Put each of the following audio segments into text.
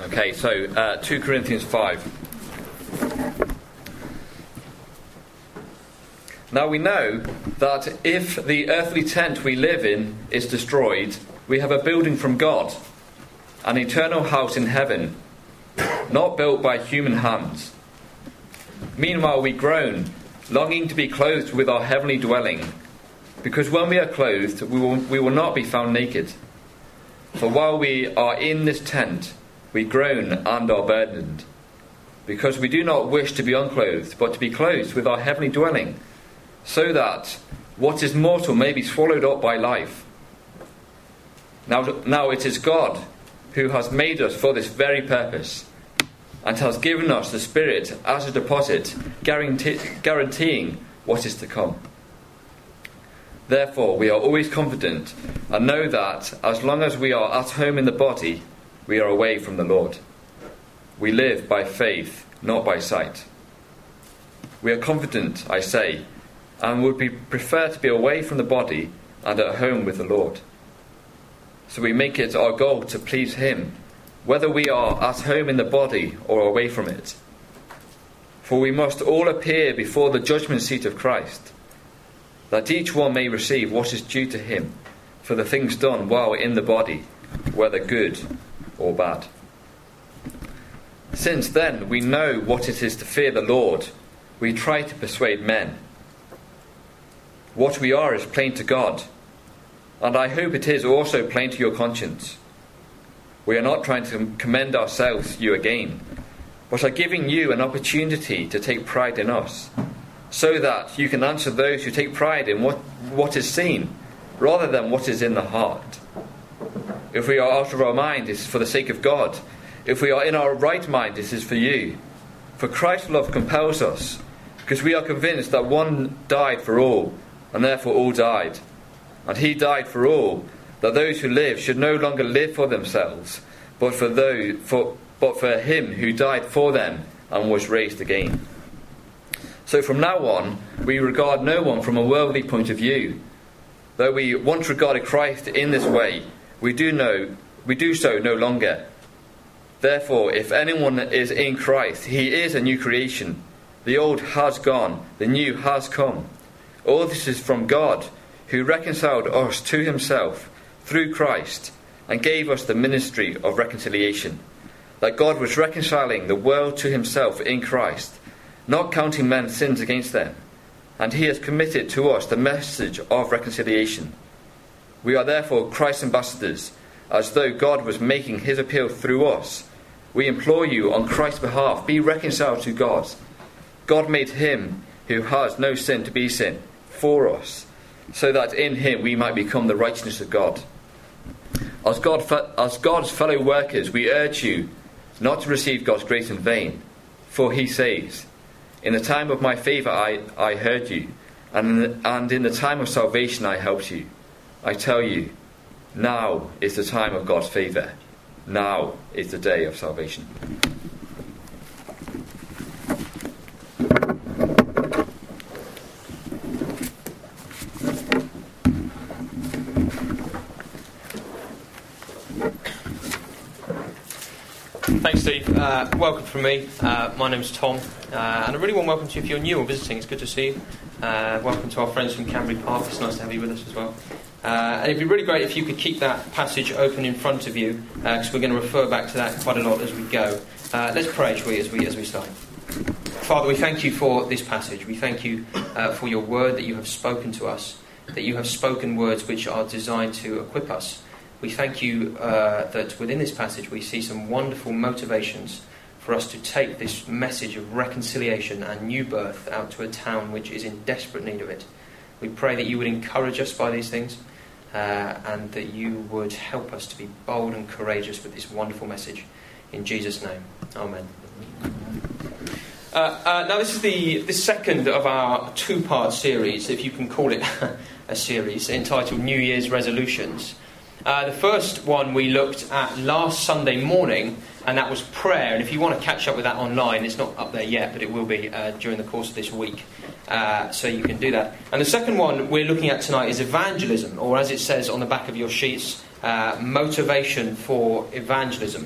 Okay, so 2 Corinthians 5. Now we know that if the earthly tent we live in is destroyed, we have a building from God, an eternal house in heaven, not built by human hands. Meanwhile we groan, longing to be clothed with our heavenly dwelling, because when we are clothed, we will not be found naked. For while we are in this tent, we groan and are burdened, because we do not wish to be unclothed, but to be clothed with our heavenly dwelling, so that what is mortal may be swallowed up by life. Now it is God who has made us for this very purpose, and has given us the Spirit as a deposit, guaranteeing what is to come. Therefore, we are always confident and know that as long as we are at home in the body, we are away from the Lord. We live by faith, not by sight. We are confident, I say, and would prefer to be away from the body and at home with the Lord. So we make it our goal to please Him, whether we are at home in the body or away from it. For we must all appear before the judgment seat of Christ, that each one may receive what is due to him for the things done while in the body, whether good or bad. Since then we know what it is to fear the Lord, we try to persuade men. What we are is plain to God, and I hope it is also plain to your conscience. We are not trying to commend ourselves to you again, but are giving you an opportunity to take pride in us, so that you can answer those who take pride in what is seen, rather than what is in the heart. If we are out of our mind, it is for the sake of God. If we are in our right mind, it is for you. For Christ's love compels us, because we are convinced that one died for all, and therefore all died. And He died for all, that those who live should no longer live for themselves, but for Him who died for them and was raised again. So from now on, we regard no one from a worldly point of view. Though we once regarded Christ in this way, we do so no longer. Therefore, if anyone is in Christ, he is a new creation. The old has gone, the new has come. All this is from God, who reconciled us to Himself through Christ, and gave us the ministry of reconciliation. That God was reconciling the world to Himself in Christ, not counting men's sins against them, and He has committed to us the message of reconciliation. We are therefore Christ's ambassadors, as though God was making His appeal through us. We implore you on Christ's behalf, be reconciled to God. God made Him who has no sin to be sin for us, so that in Him we might become the righteousness of God. As God's fellow workers, we urge you not to receive God's grace in vain, for He says, "In the time of my favour I heard you, and in the time of salvation I helped you." I tell you, now is the time of God's favour. Now is the day of salvation. Thanks, Steve. Welcome from me. My name's Tom, and a really warm welcome to you if you're new or visiting. It's good to see you. Welcome to our friends from Canbury Park. It's nice to have you with us as well. And it'd be really great if you could keep that passage open in front of you, because we're going to refer back to that quite a lot as we go. Let's pray, shall we, as we start. Father, we thank you for this passage. We thank you for your word that you have spoken to us, that you have spoken words which are designed to equip us. We thank you that within this passage we see some wonderful motivations for us to take this message of reconciliation and new birth out to a town which is in desperate need of it. We pray that you would encourage us by these things, and that you would help us to be bold and courageous with this wonderful message. In Jesus' name, amen. Now this is the second of our two-part series, if you can call it a series, entitled New Year's Resolutions. The first one we looked at last Sunday morning, and that was prayer. And if you want to catch up with that online, it's not up there yet, but it will be during the course of this week. So you can do that. And the second one we're looking at tonight is evangelism, or as it says on the back of your sheets, motivation for evangelism.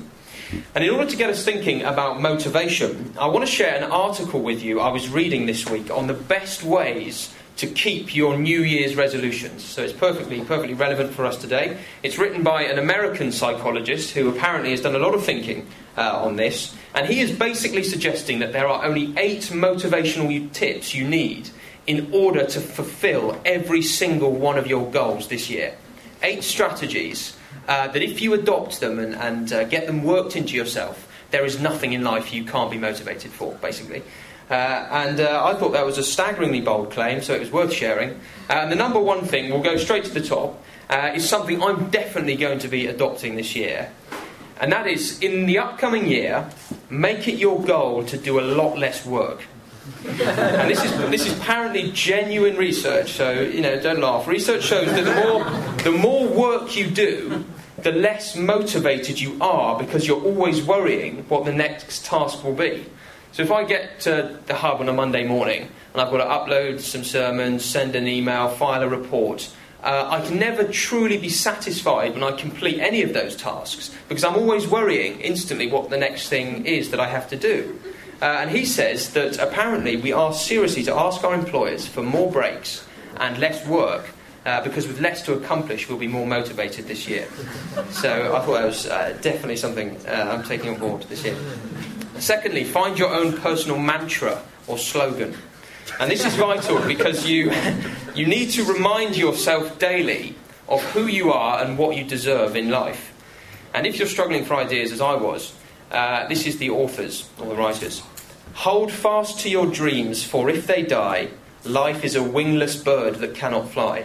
And in order to get us thinking about motivation, I want to share an article with you I was reading this week on the best ways to keep your New Year's resolutions. So it's perfectly relevant for us today. It's written by an American psychologist who apparently has done a lot of thinking on this. And he is basically suggesting that there are only 8 motivational tips you need in order to fulfill every single one of your goals this year. 8 strategies that if you adopt them and get them worked into yourself, there is nothing in life you can't be motivated for, basically. I thought that was a staggeringly bold claim, so it was worth sharing. And the number one thing, we'll go straight to the top, is something I'm definitely going to be adopting this year. And that is, in the upcoming year, make it your goal to do a lot less work. And this is apparently genuine research, so, don't laugh. Research shows that the more work you do, the less motivated you are, because you're always worrying what the next task will be. So if I get to the hub on a Monday morning and I've got to upload some sermons, send an email, file a report, I can never truly be satisfied when I complete any of those tasks, because I'm always worrying instantly what the next thing is that I have to do. And he says that apparently we are seriously to ask our employers for more breaks and less work, because with less to accomplish we'll be more motivated this year. So I thought that was definitely something I'm taking on board this year. Secondly, find your own personal mantra or slogan. And this is vital because you need to remind yourself daily of who you are and what you deserve in life. And if you're struggling for ideas, as I was, this is the authors or the writers. Hold fast to your dreams, for if they die, life is a wingless bird that cannot fly.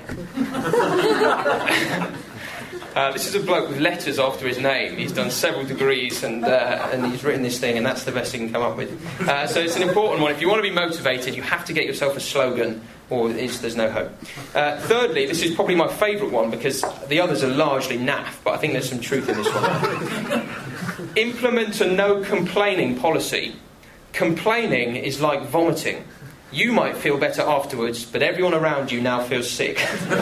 This is a bloke with letters after his name. He's done several degrees and he's written this thing, and that's the best he can come up with. So it's an important one. If you want to be motivated, you have to get yourself a slogan, or there's no hope. Thirdly, this is probably my favourite one, because the others are largely naff, but I think there's some truth in this one. Implement a no complaining policy. Complaining is like vomiting. You might feel better afterwards, but everyone around you now feels sick.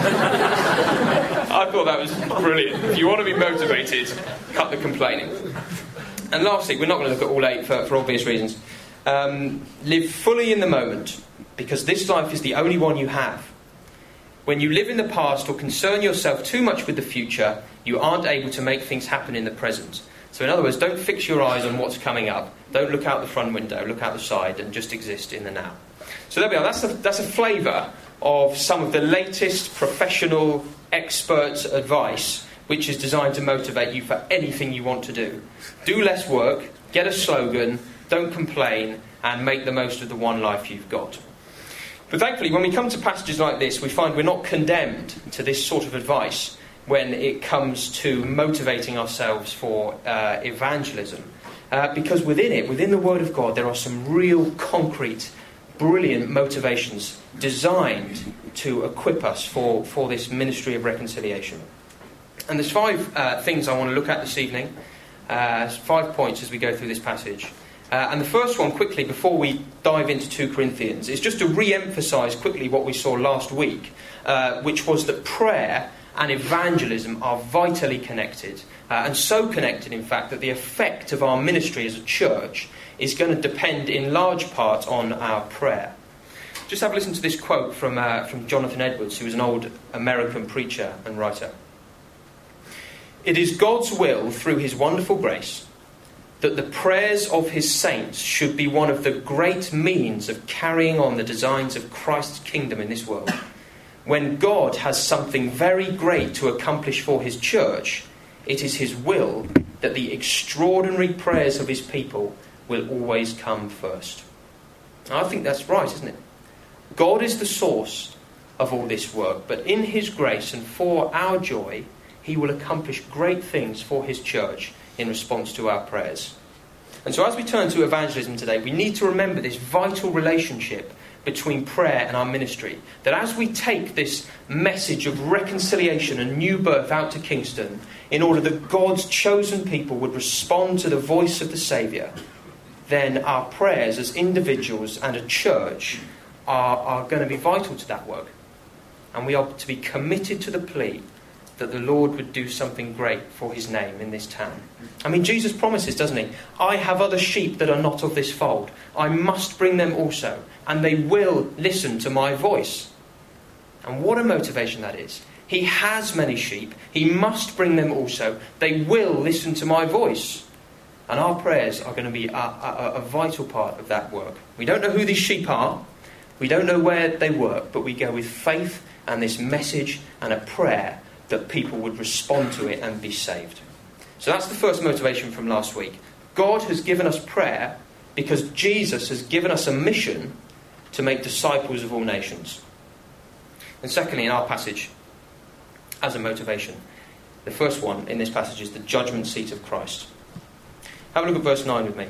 I thought that was brilliant. If you want to be motivated, cut the complaining. And lastly, we're not going to look at all 8 for obvious reasons. Live fully in the moment, because this life is the only one you have. When you live in the past or concern yourself too much with the future, you aren't able to make things happen in the present. So in other words, don't fix your eyes on what's coming up. Don't look out the front window, look out the side, and just exist in the now. So there we are. That's a flavour of some of the latest professional expert advice, which is designed to motivate you for anything you want to do. Do less work, get a slogan, don't complain, and make the most of the one life you've got. But thankfully, when we come to passages like this, we find we're not condemned to this sort of advice when it comes to motivating ourselves for evangelism. Because within the Word of God, there are some real concrete, brilliant motivations designed to equip us for this ministry of reconciliation. And there's 5 things I want to look at this evening. 5 points as we go through this passage. And the first one, quickly, before we dive into 2 Corinthians, is just to re-emphasise quickly what we saw last week, which was that prayer and evangelism are vitally connected. And so connected, in fact, that the effect of our ministry as a church is going to depend in large part on our prayer. Just have a listen to this quote from Jonathan Edwards, who was an old American preacher and writer. It is God's will, through his wonderful grace, that the prayers of his saints should be one of the great means of carrying on the designs of Christ's kingdom in this world. When God has something very great to accomplish for his church, it is his will that the extraordinary prayers of his people will always come first. And I think that's right, isn't it? God is the source of all this work, but in his grace and for our joy, he will accomplish great things for his church in response to our prayers. And so as we turn to evangelism today, we need to remember this vital relationship between prayer and our ministry. That as we take this message of reconciliation and new birth out to Kingston, in order that God's chosen people would respond to the voice of the Saviour, then our prayers as individuals and a church are going to be vital to that work. And we are to be committed to the plea that the Lord would do something great for his name in this town. I mean, Jesus promises, doesn't he? I have other sheep that are not of this fold. I must bring them also, and they will listen to my voice. And what a motivation that is. He has many sheep. He must bring them also. They will listen to my voice. And our prayers are going to be a vital part of that work. We don't know who these sheep are. We don't know where they work, but we go with faith and this message and a prayer that people would respond to it and be saved. So that's the first motivation from last week. God has given us prayer because Jesus has given us a mission to make disciples of all nations. And secondly, in our passage, as a motivation, the first one in this passage is the judgment seat of Christ. Have a look at verse 9 with me.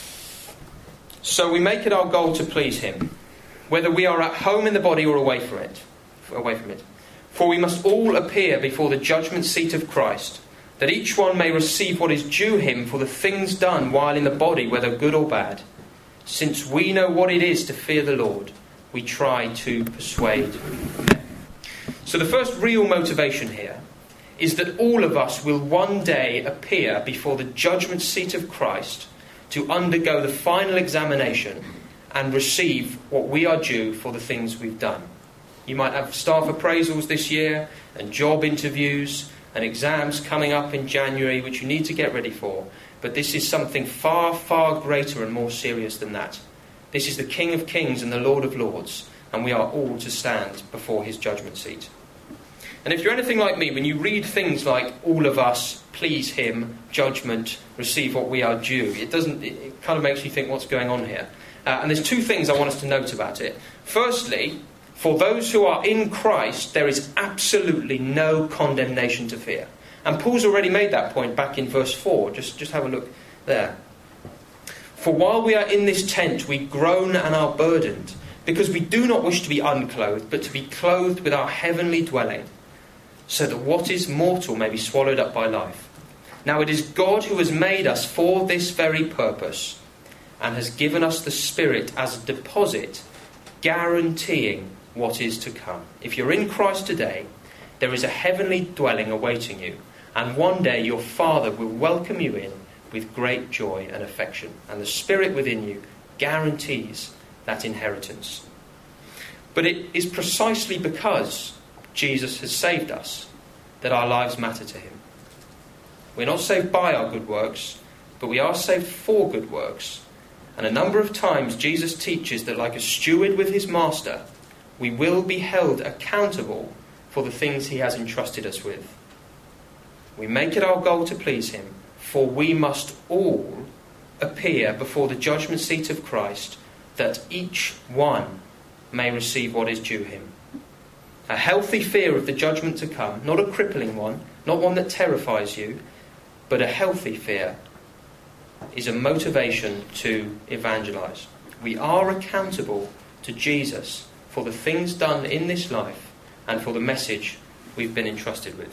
So we make it our goal to please him, whether we are at home in the body or away from it. For we must all appear before the judgment seat of Christ, that each one may receive what is due him for the things done while in the body, whether good or bad. Since we know what it is to fear the Lord, we try to persuade men. So the first real motivation here is that all of us will one day appear before the judgment seat of Christ to undergo the final examination and receive what we are due for the things we've done. You might have staff appraisals this year and job interviews and exams coming up in January which you need to get ready for. But this is something far, far greater and more serious than that. This is the King of Kings and the Lord of Lords, and we are all to stand before his judgment seat. And if you're anything like me, when you read things like all of us, please him, judgment, receive what we are due, it kind of makes you think what's going on here. And there's two things I want us to note about it. Firstly, for those who are in Christ, there is absolutely no condemnation to fear. And Paul's already made that point back in verse 4. Just have a look there. For while we are in this tent, we groan and are burdened, because we do not wish to be unclothed, but to be clothed with our heavenly dwelling, so that what is mortal may be swallowed up by life. Now it is God who has made us for this very purpose, and has given us the Spirit as a deposit, guaranteeing what is to come. If you're in Christ today, there is a heavenly dwelling awaiting you, and one day your Father will welcome you in with great joy and affection, and the Spirit within you guarantees that inheritance. But it is precisely because Jesus has saved us that our lives matter to him. We're not saved by our good works, but we are saved for good works. And a number of times Jesus teaches that like a steward with his master, we will be held accountable for the things he has entrusted us with. We make it our goal to please him, for we must all appear before the judgment seat of Christ, that each one may receive what is due him. A healthy fear of the judgment to come, not a crippling one, not one that terrifies you, but a healthy fear, is a motivation to evangelize. We are accountable to Jesus for the things done in this life and for the message we've been entrusted with.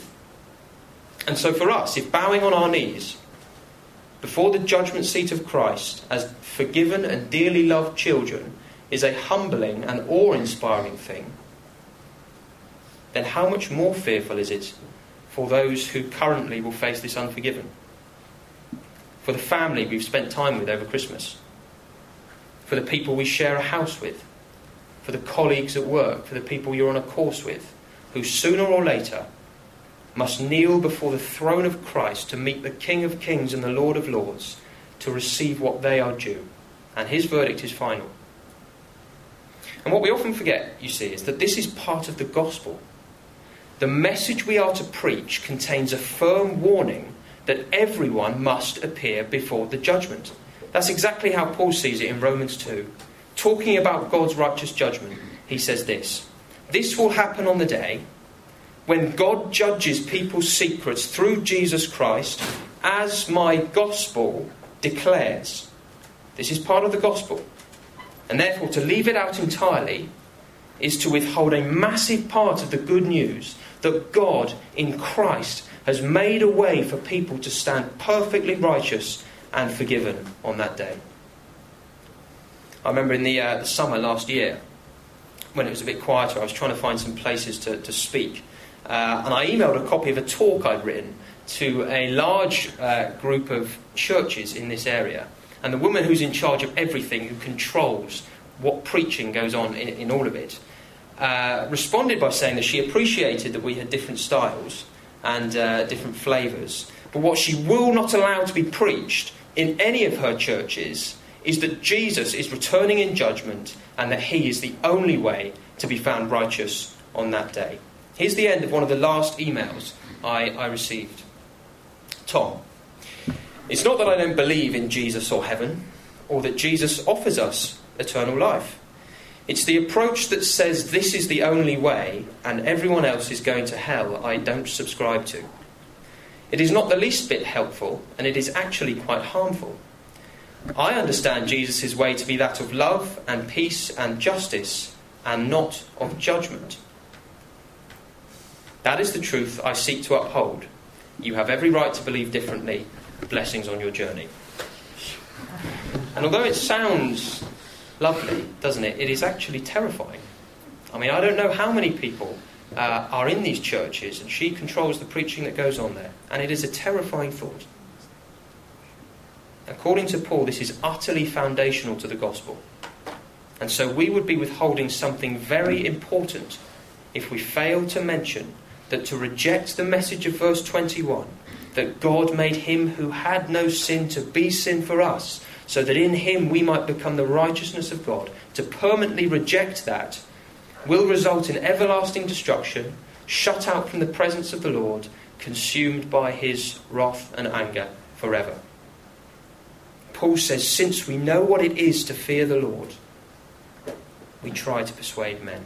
And so for us, if bowing on our knees before the judgment seat of Christ as forgiven and dearly loved children is a humbling and awe-inspiring thing, then how much more fearful is it for those who currently will face this unforgiven? For the family we've spent time with over Christmas, for the people we share a house with, for the colleagues at work, for the people you're on a course with, who sooner or later must kneel before the throne of Christ to meet the King of Kings and the Lord of Lords, to receive what they are due. And his verdict is final. And what we often forget, you see, is that this is part of the gospel. The message we are to preach contains a firm warning that everyone must appear before the judgment. That's exactly how Paul sees it in Romans 2. Talking about God's righteous judgment, he says this: this will happen on the day when God judges people's secrets through Jesus Christ, as my gospel declares. This is part of the gospel. And therefore, to leave it out entirely is to withhold a massive part of the good news that God in Christ has made a way for people to stand perfectly righteous and forgiven on that day. I remember in the summer last year, when it was a bit quieter, I was trying to find some places to speak. and I emailed a copy of a talk I'd written to a large group of churches in this area. And the woman who's in charge of everything, who controls what preaching goes on in all of it, responded by saying that she appreciated that we had different styles and different flavours. But what she will not allow to be preached in any of her churches is that Jesus is returning in judgment and that he is the only way to be found righteous on that day. Here's the end of one of the last emails I received. Tom, it's not that I don't believe in Jesus or heaven, or that Jesus offers us eternal life. It's the approach that says this is the only way and everyone else is going to hell I don't subscribe to. It is not the least bit helpful, and it is actually quite harmful. I understand Jesus' way to be that of love and peace and justice, and not of judgment. That is the truth I seek to uphold. You have every right to believe differently. Blessings on your journey. And although it sounds lovely, doesn't it, it is actually terrifying. I mean, I don't know how many people are in these churches, and she controls the preaching that goes on there. And it is a terrifying thought. According to Paul, this is utterly foundational to the gospel. And so we would be withholding something very important if we fail to mention that to reject the message of verse 21, that God made him who had no sin to be sin for us, so that in him we might become the righteousness of God, to permanently reject that will result in everlasting destruction, shut out from the presence of the Lord, consumed by his wrath and anger forever. Paul says, since we know what it is to fear the Lord, we try to persuade men.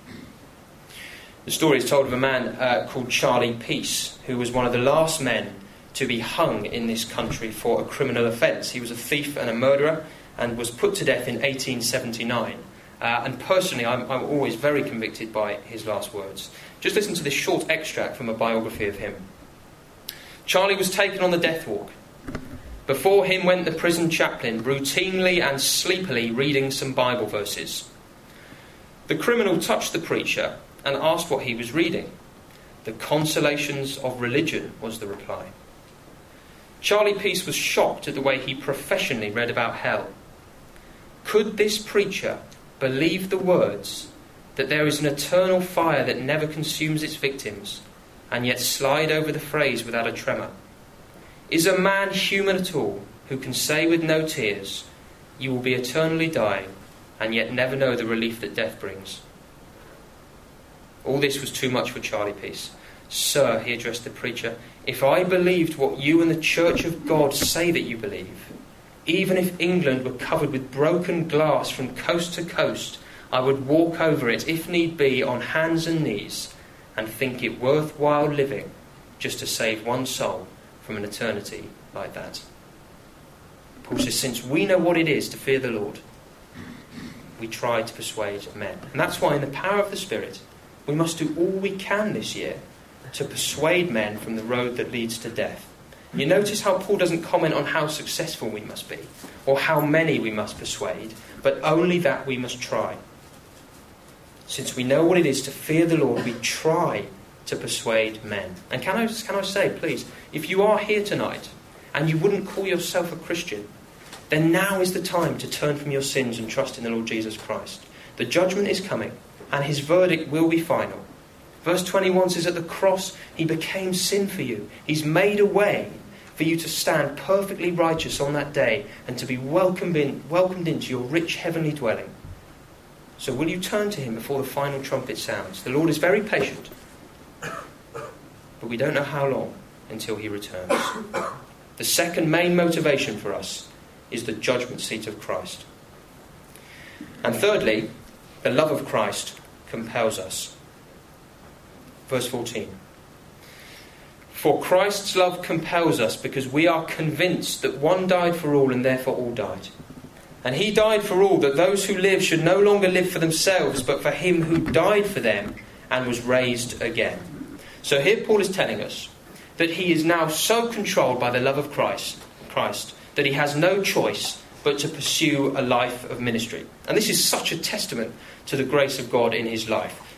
The story is told of a man called Charlie Peace, who was one of the last men to be hung in this country for a criminal offence. He was a thief and a murderer and was put to death in 1879. And personally, I'm always very convicted by his last words. Just listen to this short extract from a biography of him. Charlie was taken on the death walk. Before him went the prison chaplain, routinely and sleepily reading some Bible verses. The criminal touched the preacher and asked what he was reading. The Consolations of Religion was the reply. Charlie Peace was shocked at the way he professionally read about hell. Could this preacher believe the words that there is an eternal fire that never consumes its victims, and yet slide over the phrase without a tremor? Is a man human at all who can say with no tears, you will be eternally dying, and yet never know the relief that death brings? All this was too much for Charlie Peace. Sir, he addressed the preacher, if I believed what you and the Church of God say that you believe, even if England were covered with broken glass from coast to coast, I would walk over it, if need be, on hands and knees, and think it worthwhile living just to save one soul from an eternity like that. Paul says, since we know what it is to fear the Lord, we try to persuade men. And that's why in the power of the Spirit, we must do all we can this year to persuade men from the road that leads to death. You notice how Paul doesn't comment on how successful we must be, or how many we must persuade, but only that we must try. Since we know what it is to fear the Lord, we try to persuade men. And can I say, please, if you are here tonight and you wouldn't call yourself a Christian, then now is the time to turn from your sins and trust in the Lord Jesus Christ. The judgment is coming, and his verdict will be final. Verse 21 says, at the cross he became sin for you. He's made a way for you to stand perfectly righteous on that day and to be welcomed into your rich heavenly dwelling. So will you turn to him before the final trumpet sounds? The Lord is very patient, but we don't know how long until he returns. The second main motivation for us is the judgment seat of Christ. And thirdly, the love of Christ compels us. Verse 14. For Christ's love compels us because we are convinced that one died for all and therefore all died. And he died for all, that those who live should no longer live for themselves, but for him who died for them and was raised again. So here Paul is telling us that he is now so controlled by the love of Christ that he has no choice but to pursue a life of ministry. And this is such a testament to the grace of God in his life.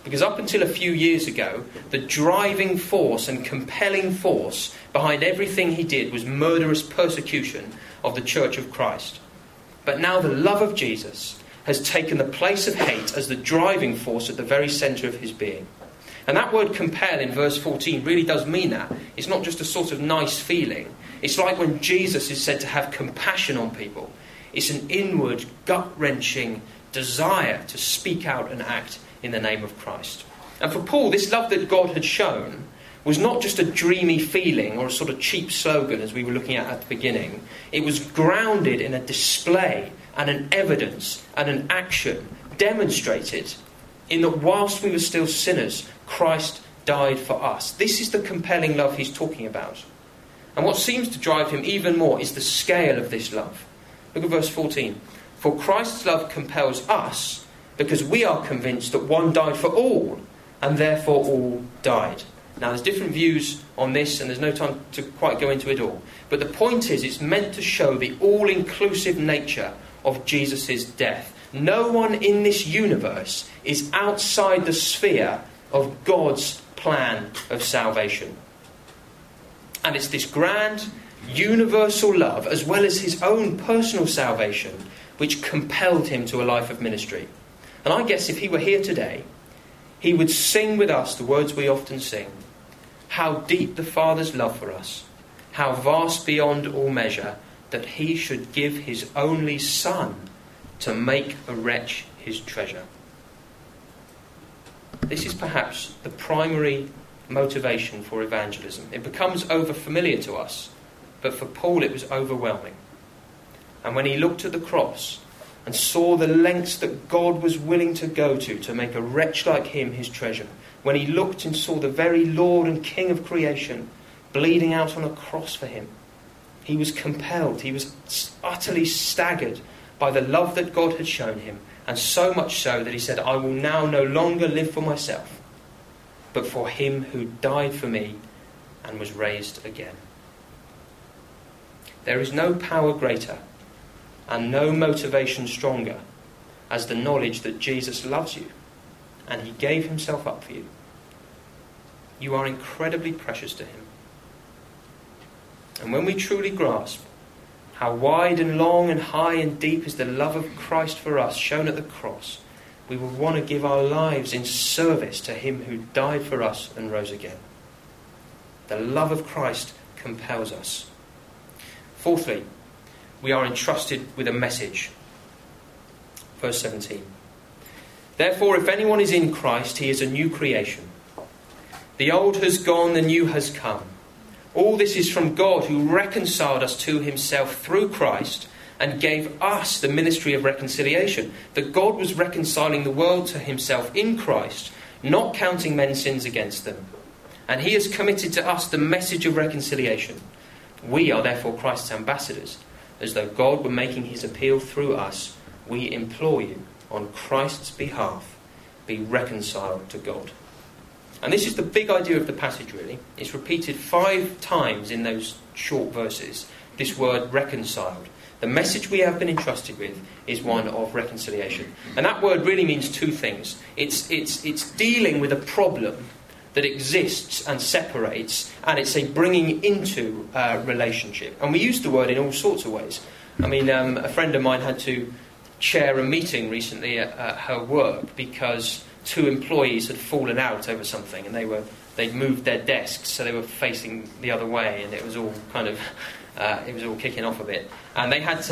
Because up until a few years ago, the driving force and compelling force behind everything he did was murderous persecution of the Church of Christ. But now the love of Jesus has taken the place of hate as the driving force at the very centre of his being. And that word compel in verse 14 really does mean that. It's not just a sort of nice feeling. It's like when Jesus is said to have compassion on people. It's an inward, gut-wrenching desire to speak out and act in the name of Christ. And for Paul, this love that God had shown was not just a dreamy feeling or a sort of cheap slogan as we were looking at the beginning. It was grounded in a display and an evidence and an action demonstrated in that whilst we were still sinners, Christ died for us. This is the compelling love he's talking about. And what seems to drive him even more is the scale of this love. Look at verse 14. For Christ's love compels us because we are convinced that one died for all, and therefore all died. Now there's different views on this, and there's no time to quite go into it all. But the point is, it's meant to show the all-inclusive nature of Jesus' death. No one in this universe is outside the sphere of God's plan of salvation. And it's this grand, universal love, as well as his own personal salvation, which compelled him to a life of ministry. And I guess if he were here today, he would sing with us the words we often sing. How deep the Father's love for us, how vast beyond all measure, that he should give his only Son to make a wretch his treasure. This is perhaps the primary motivation for evangelism. It becomes over-familiar to us, but for Paul it was overwhelming. And when he looked at the cross and saw the lengths that God was willing to go to make a wretch like him his treasure, when he looked and saw the very Lord and King of creation bleeding out on a cross for him, he was compelled, he was utterly staggered by the love that God had shown him, and so much so that he said, I will now no longer live for myself, but for him who died for me and was raised again. There is no power greater and no motivation stronger as the knowledge that Jesus loves you and he gave himself up for you. You are incredibly precious to him. And when we truly grasp how wide and long and high and deep is the love of Christ for us shown at the cross, we will want to give our lives in service to him who died for us and rose again. The love of Christ compels us. Fourthly, we are entrusted with a message. Verse 17. Therefore, if anyone is in Christ, he is a new creation. The old has gone, the new has come. All this is from God, who reconciled us to himself through Christ and gave us the ministry of reconciliation. That God was reconciling the world to himself in Christ, not counting men's sins against them. And he has committed to us the message of reconciliation. We are therefore Christ's ambassadors. As though God were making his appeal through us, we implore you, on Christ's behalf, be reconciled to God. And this is the big idea of the passage, really. It's repeated 5 times in those short verses, this word reconciled. The message we have been entrusted with is one of reconciliation. And that word really means 2 things. It's dealing with a problem that exists and separates, and it's a bringing into relationship. And we use the word in all sorts of ways. I mean, a friend of mine had to chair a meeting recently at her work because 2 employees had fallen out over something, and they'd moved their desks, so they were facing the other way, and it was all kind of it was all kicking off a bit. And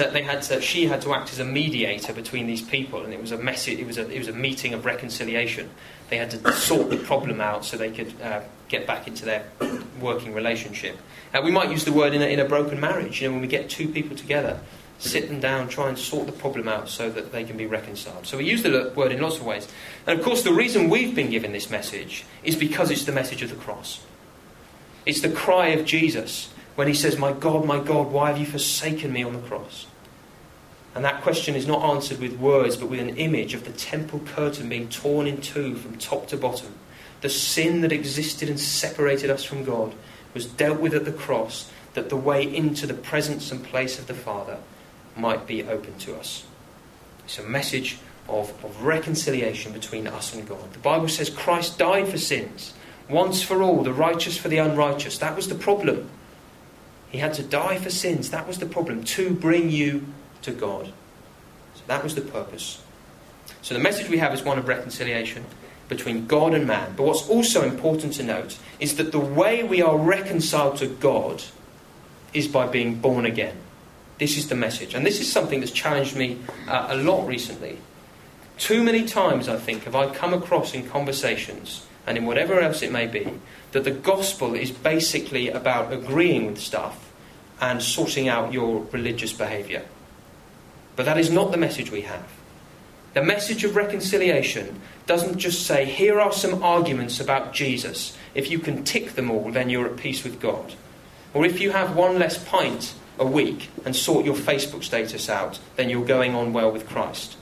she had to act as a mediator between these people, and it was a message. It was a meeting of reconciliation. They had to sort the problem out so they could get back into their working relationship. We might use the word in a broken marriage. You know, when we get 2 people together, sit them down, try and sort the problem out so that they can be reconciled. So we use the word in lots of ways. And of course, the reason we've been given this message is because it's the message of the cross. It's the cry of Jesus when he says, my God, why have you forsaken me on the cross? And that question is not answered with words, but with an image of the temple curtain being torn in 2 from top to bottom. The sin that existed and separated us from God was dealt with at the cross, that the way into the presence and place of the Father might be open to us. It's a message of reconciliation between us and God. The Bible says Christ died for sins, once for all, the righteous for the unrighteous. That was the problem. He had to die for sins. That was the problem, to bring you to God. So that was the purpose. So the message we have is one of reconciliation between God and man. But what's also important to note is that the way we are reconciled to God is by being born again. This is the message. And this is something that's challenged me a lot recently. Too many times, I think, have I come across in conversations, and in whatever else it may be, that the gospel is basically about agreeing with stuff and sorting out your religious behaviour. But that is not the message we have. The message of reconciliation doesn't just say, here are some arguments about Jesus. If you can tick them all, then you're at peace with God. Or if you have one less pint a week and sort your Facebook status out, then you're going on well with Christ.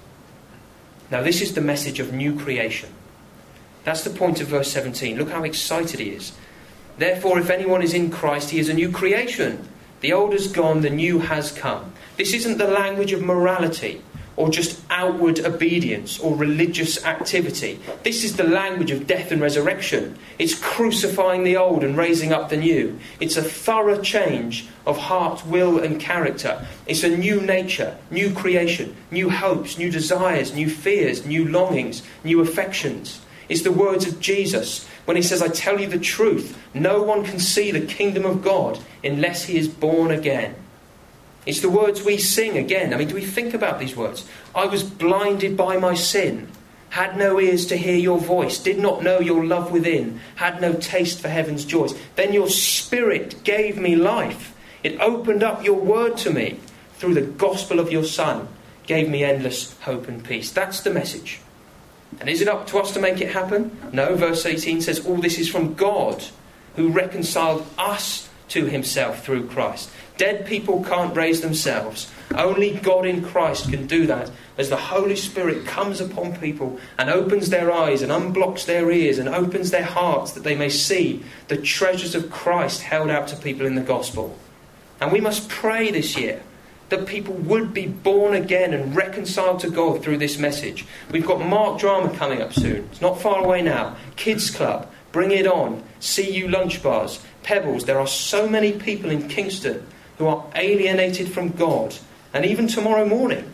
Now this is the message of new creation. That's the point of verse 17. Look how excited he is. Therefore, if anyone is in Christ, he is a new creation. The old is gone, the new has come. This isn't the language of morality or just outward obedience or religious activity. This is the language of death and resurrection. It's crucifying the old and raising up the new. It's a thorough change of heart, will and character. It's a new nature, new creation, new hopes, new desires, new fears, new longings, new affections. It's the words of Jesus when he says, I tell you the truth, no one can see the kingdom of God unless he is born again. It's the words we sing again. I mean, do we think about these words? I was blinded by my sin, had no ears to hear your voice, did not know your love within, had no taste for heaven's joys. Then your spirit gave me life. It opened up your word to me through the gospel of your Son, gave me endless hope and peace. That's the message. And is it up to us to make it happen? No, verse 18 says all this is from God, who reconciled us to himself through Christ. Dead people can't raise themselves. Only God in Christ can do that, as the Holy Spirit comes upon people and opens their eyes and unblocks their ears and opens their hearts that they may see the treasures of Christ held out to people in the gospel. And we must pray this year that people would be born again and reconciled to God through this message. We've got Mark Drama coming up soon. It's not far away now. Kids Club, Bring It On, CU Lunch Bars, Pebbles. There are so many people in Kingston who are alienated from God. And even tomorrow morning,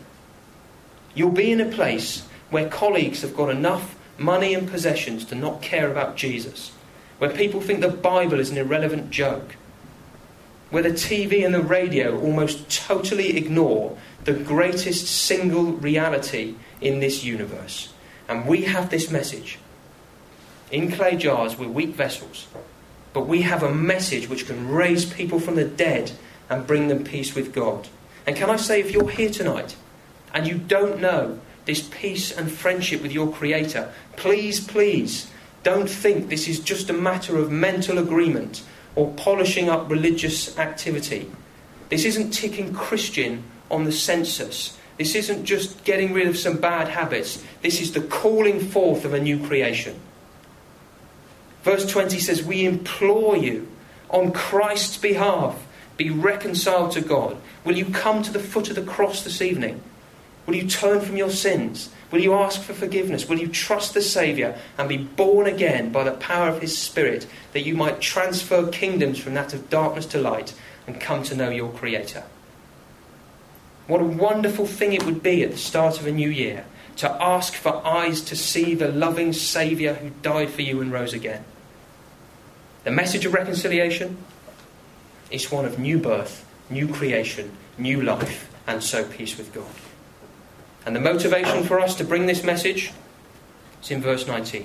you'll be in a place where colleagues have got enough money and possessions to not care about Jesus, where people think the Bible is an irrelevant joke, where the TV and the radio almost totally ignore the greatest single reality in this universe. And we have this message. In clay jars, we're weak vessels, but we have a message which can raise people from the dead and bring them peace with God. And can I say, if you're here tonight and you don't know this peace and friendship with your Creator, please, please don't think this is just a matter of mental agreement or polishing up religious activity. This isn't ticking Christian on the census. This isn't just getting rid of some bad habits. This is the calling forth of a new creation. Verse 20 says, we implore you on Christ's behalf, be reconciled to God. Will you come to the foot of the cross this evening? Will you turn from your sins? Will you ask for forgiveness? Will you trust the Saviour and be born again by the power of his Spirit, that you might transfer kingdoms from that of darkness to light and come to know your Creator? What a wonderful thing it would be at the start of a new year to ask for eyes to see the loving Saviour who died for you and rose again. The message of reconciliation is one of new birth, new creation, new life, and so peace with God. And the motivation for us to bring this message is in verse 19.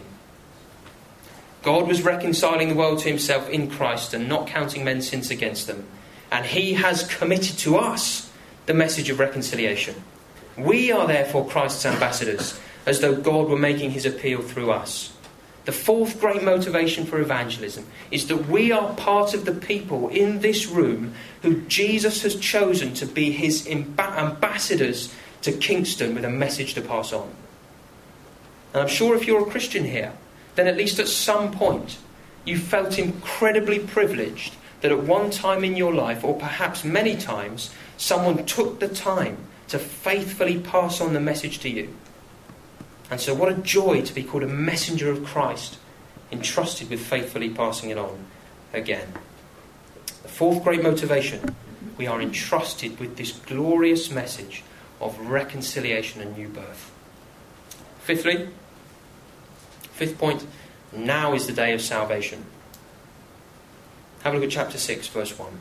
God was reconciling the world to himself in Christ and not counting men's sins against them. And he has committed to us the message of reconciliation. We are therefore Christ's ambassadors, as though God were making his appeal through us. The fourth great motivation for evangelism is that we are part of the people in this room who Jesus has chosen to be his ambassadors to Kingston with a message to pass on. And I'm sure if you're a Christian here, then at least at some point you felt incredibly privileged that at one time in your life, or perhaps many times, someone took the time to faithfully pass on the message to you. And so what a joy to be called a messenger of Christ, entrusted with faithfully passing it on again. The fourth great motivation, we are entrusted with this glorious message of reconciliation and new birth. Fifthly, fifth point, now is the day of salvation. Have a look at chapter 6, verse 1.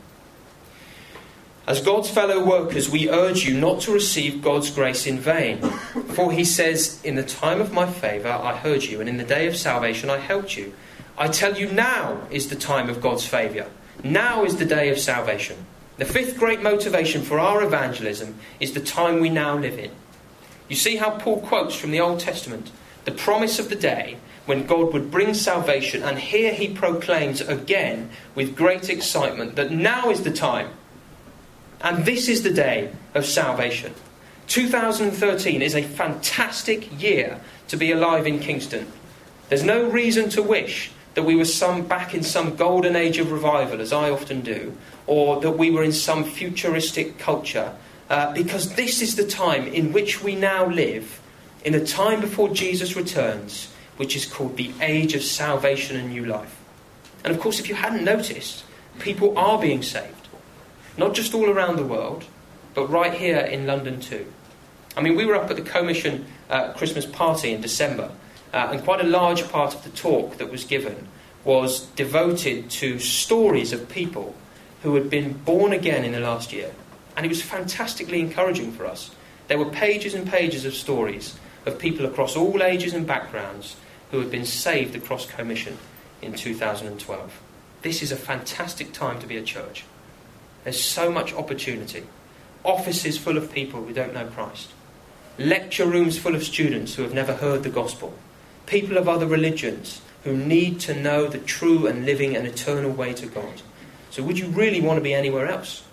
As God's fellow workers, we urge you not to receive God's grace in vain. For he says, in the time of my favour I heard you, and in the day of salvation I helped you. I tell you, now is the time of God's favour. Now is the day of salvation. The fifth great motivation for our evangelism is the time we now live in. You see how Paul quotes from the Old Testament the promise of the day when God would bring salvation, and here he proclaims again with great excitement that now is the time. And this is the day of salvation. 2013 is a fantastic year to be alive in Kingston. There's no reason to wish that we were back in some golden age of revival, as I often do, or that we were in some futuristic culture, because this is the time in which we now live, in a time before Jesus returns, which is called the age of salvation and new life. And of course, if you hadn't noticed, people are being saved. Not just all around the world, but right here in London too. I mean, we were up at the Commission Christmas party in December, and quite a large part of the talk that was given was devoted to stories of people who had been born again in the last year. And it was fantastically encouraging for us. There were pages and pages of stories of people across all ages and backgrounds who had been saved across Commission in 2012. This is a fantastic time to be a church. There's so much opportunity. Offices full of people who don't know Christ. Lecture rooms full of students who have never heard the gospel. People of other religions who need to know the true and living and eternal way to God. So would you really want to be anywhere else?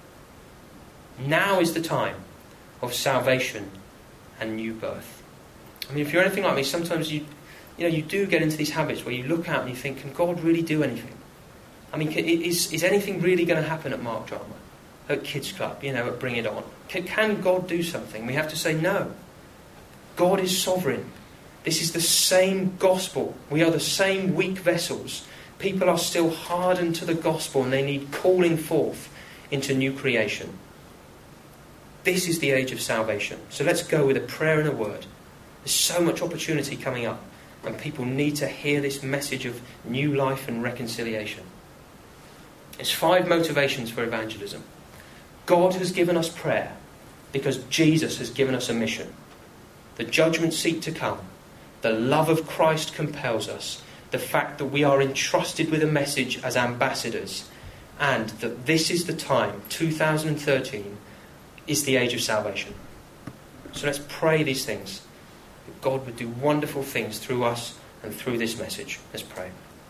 Now is the time of salvation and new birth. I mean, if you're anything like me, sometimes you do get into these habits where you look out and you think, can God really do anything? I mean, is anything really going to happen at Mark Drama, at Kids Club, at Bring It On? Can God do something? We have to say no. God is sovereign. This is the same gospel. We are the same weak vessels. People are still hardened to the gospel and they need calling forth into new creation. This is the age of salvation. So let's go with a prayer and a word. There's so much opportunity coming up and people need to hear this message of new life and reconciliation. There's 5 motivations for evangelism. God has given us prayer because Jesus has given us a mission. The judgment seat to come. The love of Christ compels us. The fact that we are entrusted with a message as ambassadors. And that this is the time, 2013, is the age of salvation. So let's pray these things. That God would do wonderful things through us and through this message. Let's pray.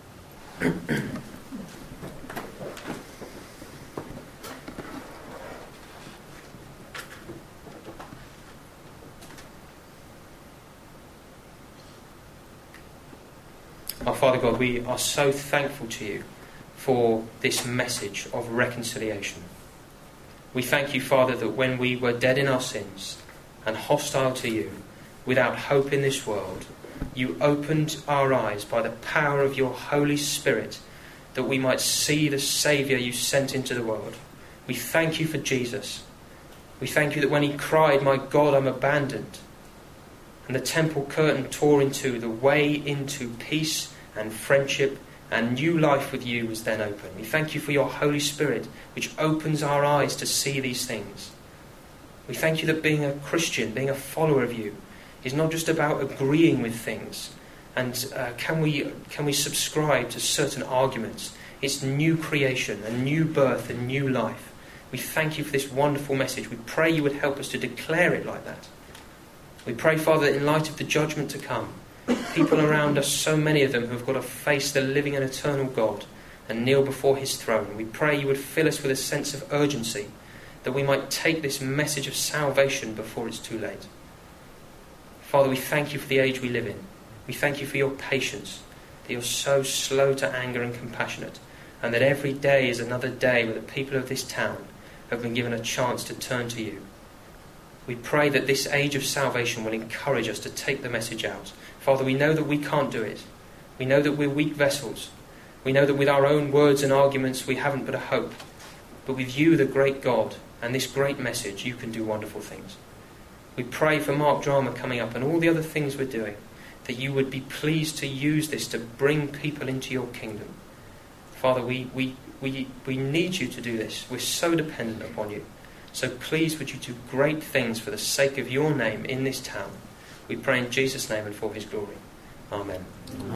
Our Father God, we are so thankful to you for this message of reconciliation. We thank you, Father, that when we were dead in our sins and hostile to you, without hope in this world, you opened our eyes by the power of your Holy Spirit that we might see the Saviour you sent into the world. We thank you for Jesus. We thank you that when he cried, "My God, I'm abandoned," and the temple curtain tore in two, the way into peace and friendship and new life with you was then open. We thank you for your Holy Spirit, which opens our eyes to see these things. We thank you that being a Christian, being a follower of you, is not just about agreeing with things and can we subscribe to certain arguments. It's new creation, a new birth, a new life. We thank you for this wonderful message. We pray you would help us to declare it like that. We pray, Father, that in light of the judgment to come, people around us, so many of them who have got to face the living and eternal God and kneel before his throne. We pray you would fill us with a sense of urgency that we might take this message of salvation before it's too late. Father, we thank you for the age we live in. We thank you for your patience, that you're so slow to anger and compassionate, and that every day is another day where the people of this town have been given a chance to turn to you. We pray that this age of salvation will encourage us to take the message out. Father, we know that we can't do it. We know that we're weak vessels. We know that with our own words and arguments we haven't but a hope. But with you, the great God, and this great message, you can do wonderful things. We pray for Mark Drama coming up and all the other things we're doing, that you would be pleased to use this to bring people into your kingdom. Father, we need you to do this. We're so dependent upon you. So please would you do great things for the sake of your name in this town. We pray in Jesus' name and for his glory. Amen.